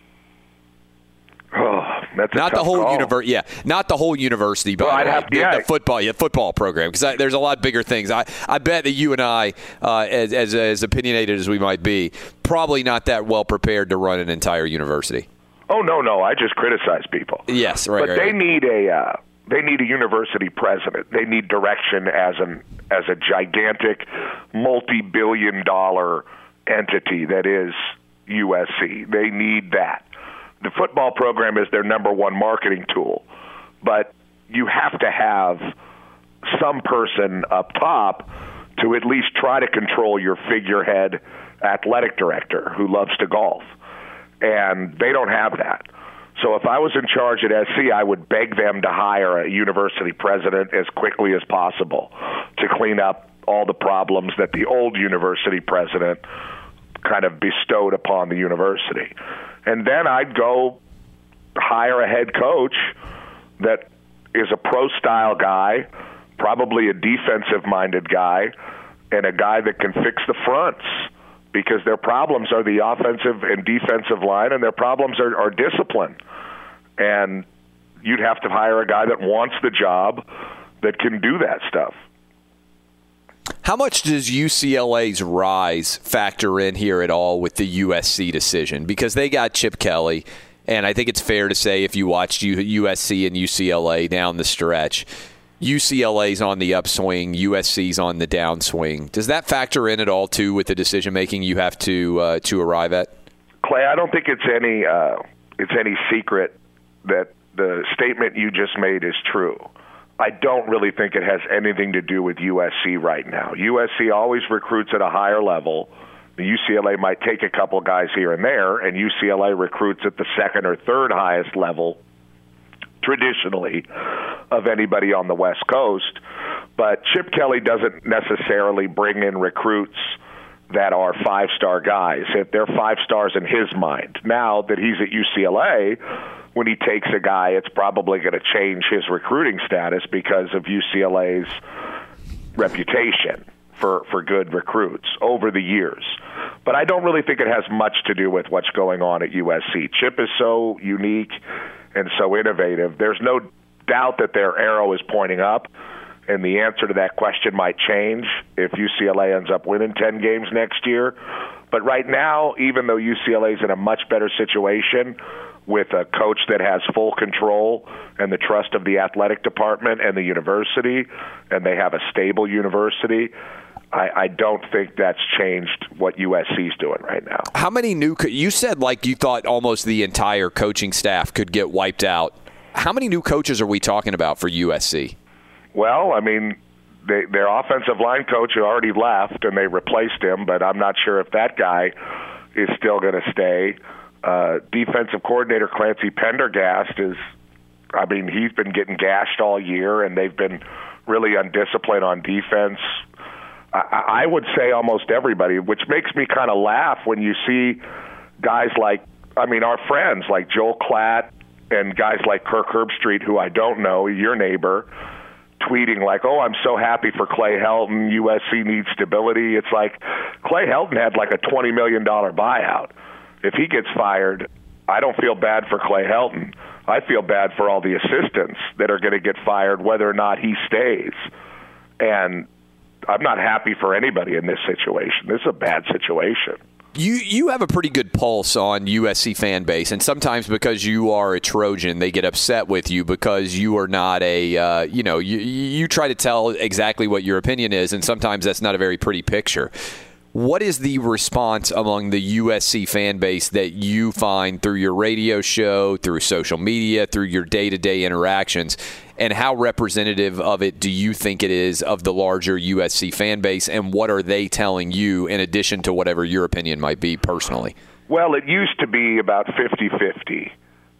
Oh, that's a not tough the whole call. universe. Yeah, not the whole university, but well, I'd have, the, yeah. the football, yeah, football program. Because there's a lot bigger things. I, I bet that you and I, uh, as, as as opinionated as we might be, probably not that well prepared to run an entire university. Oh no, no, I just criticize people. Yes, right. But right, they right. need a uh, they need a university president. They need direction as an as a gigantic, multi-billion dollar entity that is U S C. They need that. The football program is their number one marketing tool, but you have to have some person up top to at least try to control your figurehead athletic director who loves to golf, and they don't have that. So if I was in charge at S C, I would beg them to hire a university president as quickly as possible to clean up all the problems that the old university president kind of bestowed upon the university. And then I'd go hire a head coach that is a pro-style guy, probably a defensive-minded guy, and a guy that can fix the fronts, because their problems are the offensive and defensive line, and their problems are, are discipline. And you'd have to hire a guy that wants the job, that can do that stuff. How much does U C L A's rise factor in here at all with the U S C decision? Because they got Chip Kelly, and I think it's fair to say if you watched U S C and U C L A down the stretch, U C L A's on the upswing, U S C's on the downswing. Does that factor in at all, too, with the decision-making you have to uh, to arrive at? Clay, I don't think it's any uh, it's any secret that the statement you just made is true. I don't really think it has anything to do with U S C right now. U S C always recruits at a higher level. The U C L A might take a couple guys here and there, and U C L A recruits at the second or third highest level traditionally of anybody on the West Coast. But Chip Kelly doesn't necessarily bring in recruits that are five-star guys. If they're five stars in his mind. Now that he's at U C L A, when he takes a guy, it's probably going to change his recruiting status because of U C L A's reputation for, for good recruits over the years. But I don't really think it has much to do with what's going on at U S C. Chip is so unique and so innovative. There's no doubt that their arrow is pointing up, and the answer to that question might change if U C L A ends up winning ten games next year. But right now, even though U C L A is in a much better situation with a coach that has full control and the trust of the athletic department and the university, and they have a stable university, I, I don't think that's changed what U S C's doing right now. How many new co- – you said like you thought almost the entire coaching staff could get wiped out. How many new coaches are we talking about for U S C? Well, I mean, they, their offensive line coach already left, and they replaced him, but I'm not sure if that guy is still going to stay. Uh, defensive coordinator Clancy Pendergast is, I mean, he's been getting gashed all year, and they've been really undisciplined on defense. I, I would say almost everybody, which makes me kind of laugh when you see guys like, I mean, our friends like Joel Klatt and guys like Kirk Herbstreit, who I don't know, your neighbor, tweeting like, oh, I'm so happy for Clay Helton. U S C needs stability. It's like Clay Helton had like a twenty million dollars buyout. If he gets fired, I don't feel bad for Clay Helton. I feel bad for all the assistants that are going to get fired, whether or not he stays. And I'm not happy for anybody in this situation. This is a bad situation. You you have a pretty good pulse on U S C fan base, and sometimes because you are a Trojan, they get upset with you because you are not a, uh, you know, you, you try to tell exactly what your opinion is, and sometimes that's not a very pretty picture. What is the response among the U S C fan base that you find through your radio show, through social media, through your day-to-day interactions, and how representative of it do you think it is of the larger U S C fan base, and what are they telling you in addition to whatever your opinion might be personally? Well, it used to be about fifty-fifty.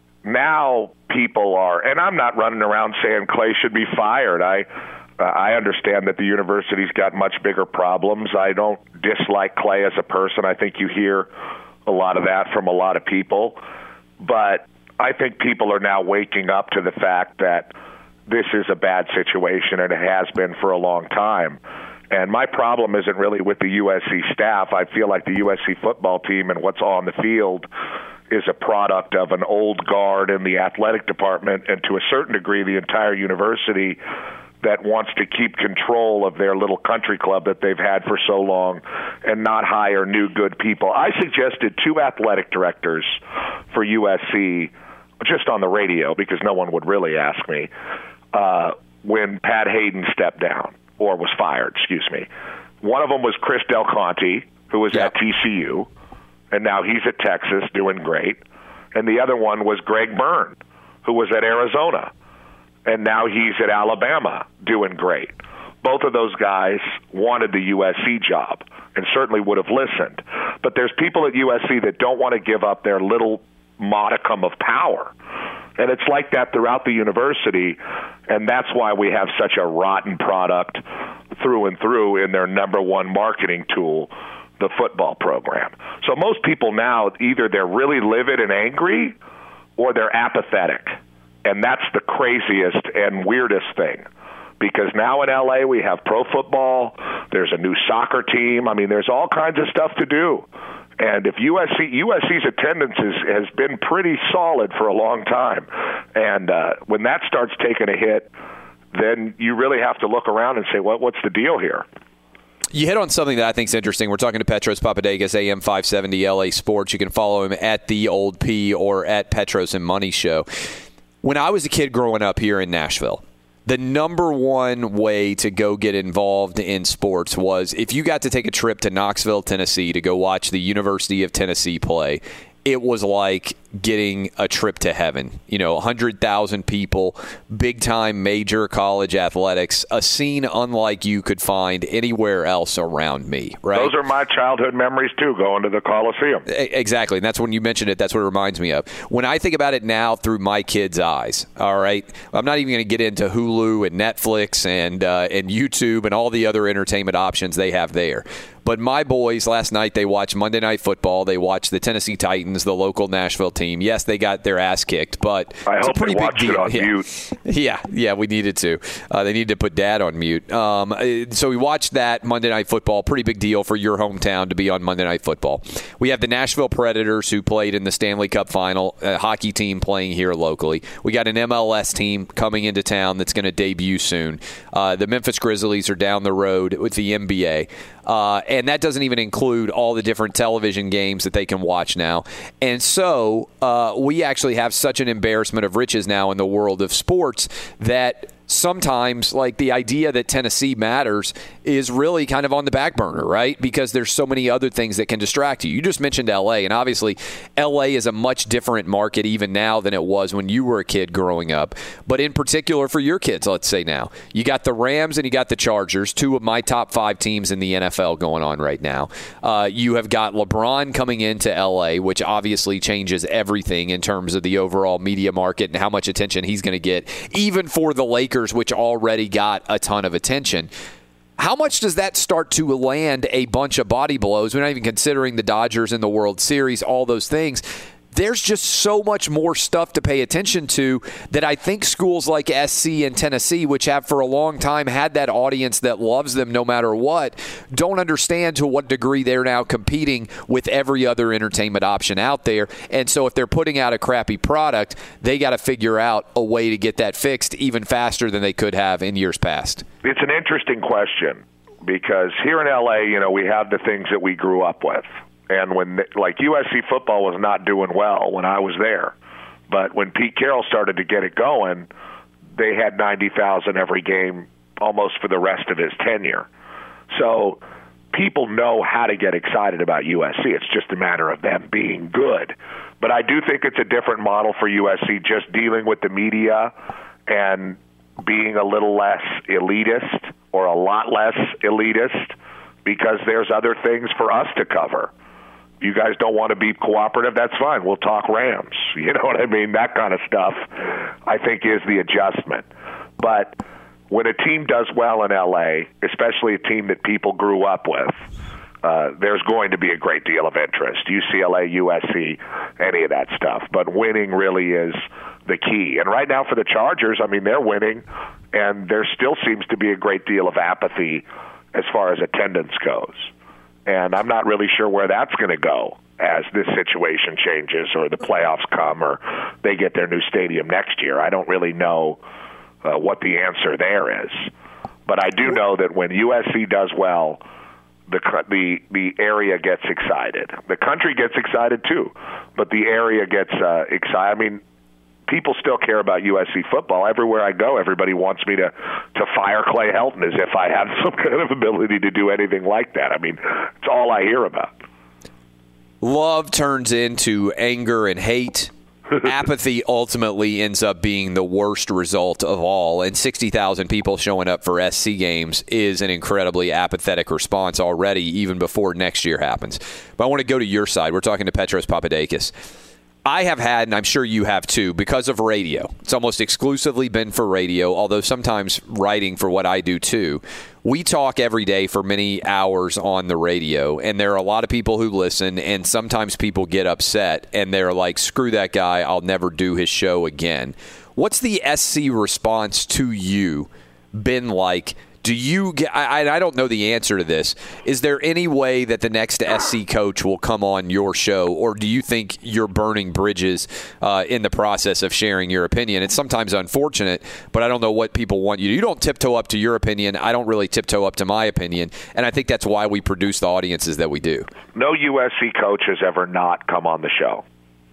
Now people are, and I'm not running around saying Clay should be fired. I Uh, I understand that the university's got much bigger problems. I don't dislike Clay as a person. I think you hear a lot of that from a lot of people. But I think people are now waking up to the fact that this is a bad situation, and it has been for a long time. And my problem isn't really with the U S C staff. I feel like the U S C football team and what's on the field is a product of an old guard in the athletic department, and to a certain degree the entire university that wants to keep control of their little country club that they've had for so long and not hire new good people. I suggested two athletic directors for U S C just on the radio because no one would really ask me uh, when Pat Hayden stepped down or was fired, excuse me. One of them was Chris Del Conte, who was yep. at T C U, and now he's at Texas doing great. And the other one was Greg Byrne, who was at Arizona, and now he's at Alabama doing great. Both of those guys wanted the U S C job and certainly would have listened. But there's people at U S C that don't want to give up their little modicum of power. And it's like that throughout the university, and that's why we have such a rotten product through and through in their number one marketing tool, the football program. So most people now, either they're really livid and angry or they're apathetic. And that's the craziest and weirdest thing. Because now in L A we have pro football, there's a new soccer team. I mean, there's all kinds of stuff to do. And if U S C U S C's attendance is, has been pretty solid for a long time. And uh, when that starts taking a hit, then you really have to look around and say, what, what's the deal here? You hit on something that I think is interesting. We're talking to Petros Papadakis, A M five seventy L A Sports. You can follow him at The Old P or at Petros and Money Show. When I was a kid growing up here in Nashville, the number one way to go get involved in sports was if you got to take a trip to Knoxville, Tennessee to go watch the University of Tennessee play. It was like getting a trip to heaven. You know, one hundred thousand people, big-time major college athletics, a scene unlike you could find anywhere else around me, right? Those are my childhood memories, too, going to the Coliseum. Exactly, and that's when you mentioned it, that's what it reminds me of. When I think about it now through my kids' eyes, all right, I'm not even going to get into Hulu and Netflix and uh, and YouTube and all the other entertainment options they have there. But my boys, last night, they watched Monday Night Football. They watched the Tennessee Titans, the local Nashville team. Yes, they got their ass kicked, but I it's hope a pretty they big watched deal. it on yeah. mute. Yeah, yeah, we needed to. Uh, they needed to put Dad on mute. Um, so we watched that Monday Night Football. Pretty big deal for your hometown to be on Monday Night Football. We have the Nashville Predators who played in the Stanley Cup Final, a hockey team playing here locally. We got an M L S team coming into town that's going to debut soon. Uh, the Memphis Grizzlies are down the road with the N B A. Uh, and that doesn't even include all the different television games that they can watch now. And so uh, we actually have such an embarrassment of riches now in the world of sports that sometimes, like, the idea that Tennessee matters is really kind of on the back burner, right? Because there's so many other things that can distract you. You just mentioned L A, and obviously L A is a much different market even now than it was when you were a kid growing up. But in particular for your kids, let's say now, you got the Rams and you got the Chargers, two of my top five teams in the N F L going on right now. Uh, you have got LeBron coming into L A, which obviously changes everything in terms of the overall media market and how much attention he's going to get, even for the Lakers, which already got a ton of attention. How much does that start to land a bunch of body blows? We're not even considering the Dodgers in the World Series, all those things. There's just so much more stuff to pay attention to that I think schools like S C and Tennessee, which have for a long time had that audience that loves them no matter what, don't understand to what degree they're now competing with every other entertainment option out there. And so if they're putting out a crappy product, they got to figure out a way to get that fixed even faster than they could have in years past. It's an interesting question because here in L A, you know, we have the things that we grew up with. And when, like, U S C football was not doing well when I was there. But when Pete Carroll started to get it going, they had ninety thousand every game almost for the rest of his tenure. So people know how to get excited about U S C. It's just a matter of them being good. But I do think it's a different model for U S C, just dealing with the media and being a little less elitist or a lot less elitist because there's other things for us to cover. You guys don't want to be cooperative, that's fine. We'll talk Rams. You know what I mean? That kind of stuff, I think, is the adjustment. But when a team does well in L A, especially a team that people grew up with, uh, there's going to be a great deal of interest. U C L A, U S C, any of that stuff. But winning really is the key. And right now for the Chargers, I mean, they're winning, and there still seems to be a great deal of apathy as far as attendance goes. And I'm not really sure where that's going to go as this situation changes or the playoffs come or they get their new stadium next year. I don't really know uh, what the answer there is. But I do know that when U S C does well, the the the area gets excited. The country gets excited too, but the area gets uh, excited. I mean, people still care about U S C football. Everywhere I go, everybody wants me to, to fire Clay Helton as if I have some kind of ability to do anything like that. I mean, it's all I hear about. Love turns into anger and hate. Apathy ultimately ends up being the worst result of all. And sixty thousand people showing up for S C games is an incredibly apathetic response already, even before next year happens. But I want to go to your side. We're talking to Petros Papadakis. I have had, and I'm sure you have too, because of radio. It's almost exclusively been for radio, although sometimes writing for what I do too. We talk every day for many hours on the radio, and there are a lot of people who listen, and sometimes people get upset, and they're like, screw that guy, I'll never do his show again. What's the S C response to you been like? Do you get, I, I don't know the answer to this. Is there any way that the next S C coach will come on your show, or do you think you're burning bridges uh, in the process of sharing your opinion? It's sometimes unfortunate, but I don't know what people want you to. You don't tiptoe up to your opinion. I don't really tiptoe up to my opinion, and I think that's why we produce the audiences that we do. No U S C coach has ever not come on the show.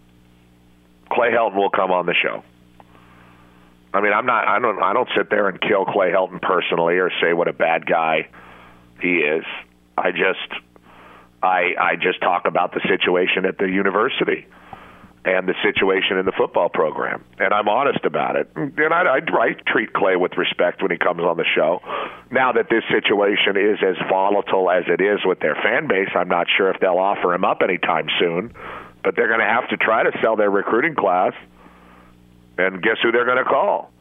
Clay Helton will come on the show. I mean, I'm not. I don't. I don't sit there and kill Clay Helton personally, or say what a bad guy he is. I just, I, I just talk about the situation at the university and the situation in the football program, and I'm honest about it. And I, I, I treat Clay with respect when he comes on the show. Now that this situation is as volatile as it is with their fan base, I'm not sure if they'll offer him up anytime soon. But they're going to have to try to sell their recruiting class. And guess who they're going to call?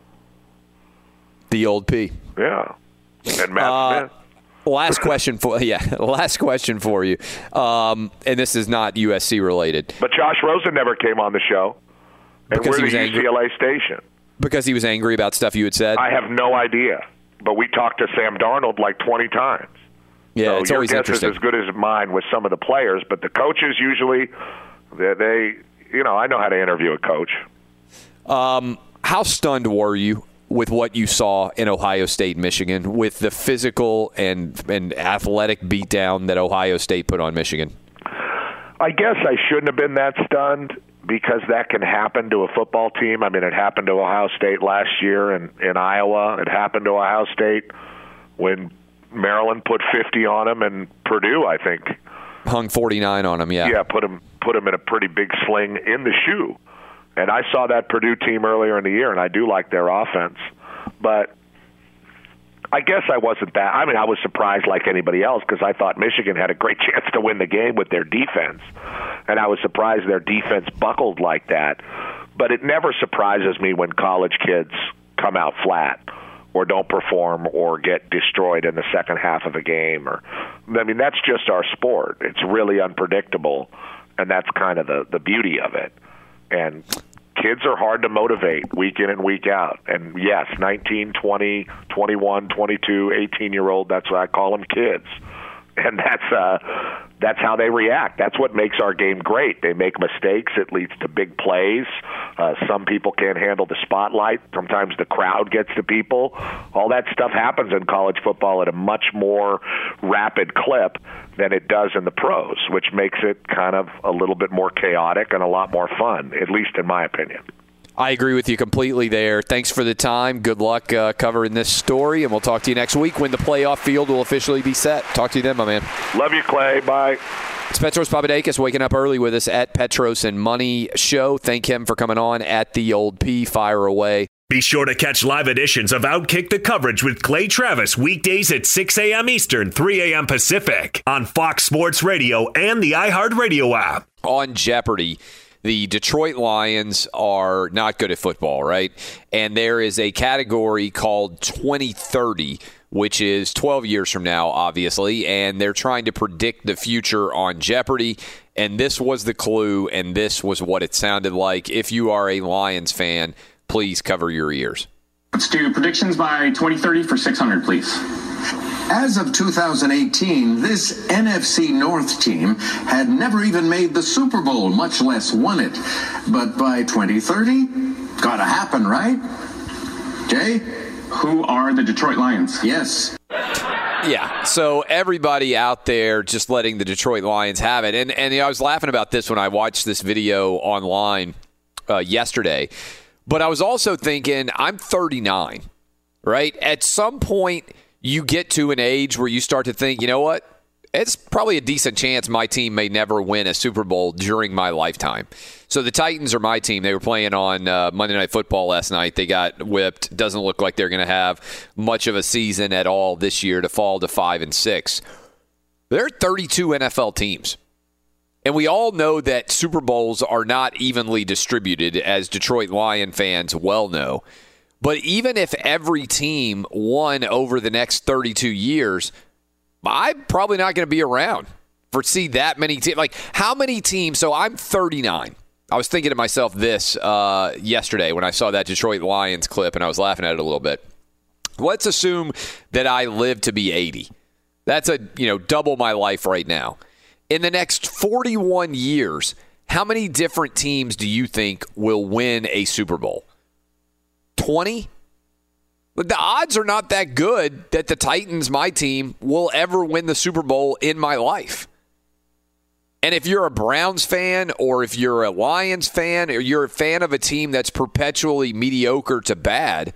The old P. Yeah. And Matt uh, Smith. Last question for yeah. Last question for you. Um, and this is not U S C related. But Josh Rosen never came on the show. And because we're he was the angry. U C L A station. Because he was angry about stuff you had said? I have no idea. But we talked to Sam Darnold like twenty times. Yeah, so it's your always guess interesting. is as good as mine with some of the players. But the coaches usually, they, they you know, I know how to interview a coach. Um, how stunned were you with what you saw in Ohio State, Michigan, with the physical and and athletic beatdown that Ohio State put on Michigan? I guess I shouldn't have been that stunned because that can happen to a football team. I mean, it happened to Ohio State last year in, in Iowa. It happened to Ohio State when Maryland put fifty on them, and Purdue, I think, hung forty-nine on them. Yeah, yeah, put them put them in a pretty big sling in the shoe. And I saw that Purdue team earlier in the year, and I do like their offense. But I guess I wasn't that. I mean, I was surprised like anybody else because I thought Michigan had a great chance to win the game with their defense. And I was surprised their defense buckled like that. But it never surprises me when college kids come out flat or don't perform or get destroyed in the second half of a game. Or I mean, that's just our sport. It's really unpredictable, and that's kind of the, the beauty of it. And kids are hard to motivate week in and week out. And yes, nineteen, twenty, twenty-one, twenty-two, eighteen-year-old, that's what I call them, kids. And that's uh, that's how they react. That's what makes our game great. They make mistakes. It leads to big plays. Uh, some people can't handle the spotlight. Sometimes the crowd gets to people. All that stuff happens in college football at a much more rapid clip than it does in the pros, which makes it kind of a little bit more chaotic and a lot more fun, at least in my opinion. I agree with you completely there. Thanks for the time. Good luck uh, covering this story, and we'll talk to you next week when the playoff field will officially be set. Talk to you then, my man. Love you, Clay. Bye. It's Petros Papadakis waking up early with us at Petros and Money Show. Thank him for coming on at the old P. Fire away. Be sure to catch live editions of Outkick the Coverage with Clay Travis weekdays at six a.m. Eastern, three a.m. Pacific on Fox Sports Radio and the iHeartRadio app. On Jeopardy! The Detroit Lions are not good at football, right? And there is a category called twenty thirty, which is twelve years from now, obviously, and they're trying to predict the future on Jeopardy! And this was the clue, and this was what it sounded like. If you are a Lions fan, please cover your ears. Let's do predictions by twenty thirty for six hundred, please. As of two thousand eighteen, this N F C North team had never even made the Super Bowl, much less won it. But by twenty thirty, gotta happen, right? Jay? Who are the Detroit Lions? Yes. Yeah, so everybody out there just letting the Detroit Lions have it. And, and you know, I was laughing about this when I watched this video online uh, yesterday. But I was also thinking, I'm thirty-nine, right? At some point, you get to an age where you start to think, you know what? It's probably a decent chance my team may never win a Super Bowl during my lifetime. So the Titans are my team. They were playing on uh, Monday Night Football last night. They got whipped. Doesn't look like they're going to have much of a season at all this year to fall to five and six. There are thirty-two N F L teams. And we all know that Super Bowls are not evenly distributed, as Detroit Lion fans well know. But even if every team won over the next thirty-two years, I'm probably not going to be around for see that many teams. Like, how many teams? So I'm thirty-nine. I was thinking to myself this uh, yesterday when I saw that Detroit Lions clip, and I was laughing at it a little bit. Let's assume that I live to be eighty. That's a, you know, double my life right now. In the next forty-one years, how many different teams do you think will win a Super Bowl? twenty? But the odds are not that good that the Titans, my team, will ever win the Super Bowl in my life. And if you're a Browns fan, or if you're a Lions fan, or you're a fan of a team that's perpetually mediocre to bad,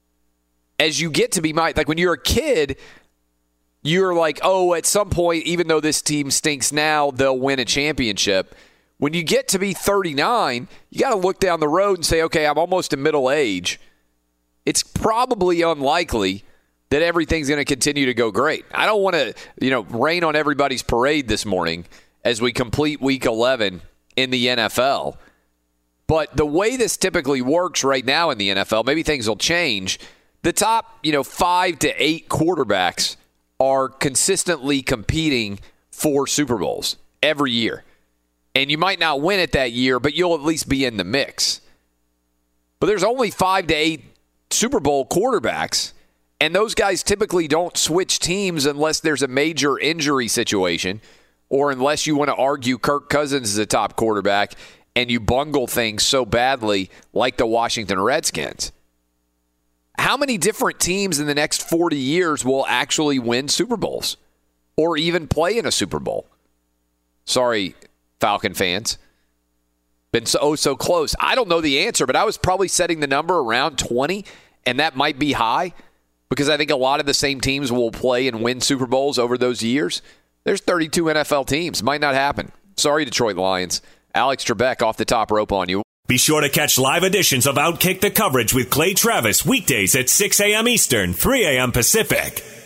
as you get to be my, like when you're a kid, you're like, oh, at some point, even though this team stinks now, they'll win a championship. When you get to be thirty-nine, you got to look down the road and say, okay, I'm almost in middle age. It's probably unlikely that everything's going to continue to go great. I don't want to, you know, rain on everybody's parade this morning as we complete week eleven in the N F L. But the way this typically works right now in the N F L, maybe things will change. The top, you know, five to eight quarterbacks are consistently competing for Super Bowls every year. And you might not win it that year, but you'll at least be in the mix. But there's only five to eight Super Bowl quarterbacks, and those guys typically don't switch teams unless there's a major injury situation, or unless you want to argue Kirk Cousins is a top quarterback and you bungle things so badly like the Washington Redskins. How many different teams in the next forty years will actually win Super Bowls or even play in a Super Bowl? Sorry, Falcon fans. Been so, oh, so close. I don't know the answer, but I was probably setting the number around twenty, and that might be high because I think a lot of the same teams will play and win Super Bowls over those years. There's thirty-two N F L teams. Might not happen. Sorry, Detroit Lions. Alex Trebek off the top rope on you. Be sure to catch live editions of Outkick the Coverage with Clay Travis weekdays at six a.m. Eastern, three a.m. Pacific